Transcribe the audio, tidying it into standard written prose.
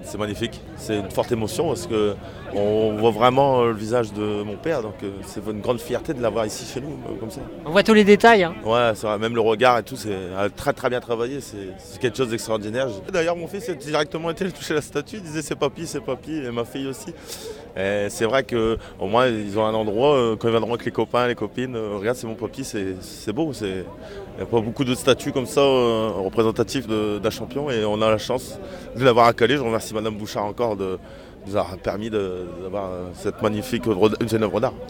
C'est magnifique, c'est une forte émotion parce qu'on voit vraiment le visage de mon père, donc c'est une grande fierté de l'avoir ici chez nous, comme ça. On voit tous les détails. Hein. Ouais, c'est vrai, même le regard et tout, c'est très très bien travaillé, c'est quelque chose d'extraordinaire. D'ailleurs, mon fils a directement été toucher la statue, il disait c'est papy, et ma fille aussi. Et c'est vrai qu'au moins ils ont un endroit, quand ils viendront avec les copains, les copines, regarde c'est mon papy, c'est beau. Il n'y a pas beaucoup de statues comme ça représentatives d'un champion et on a la chance de l'avoir à Calais. Je remercie Madame Bouchard encore de nous avoir permis d'avoir cette magnifique œuvre d'art.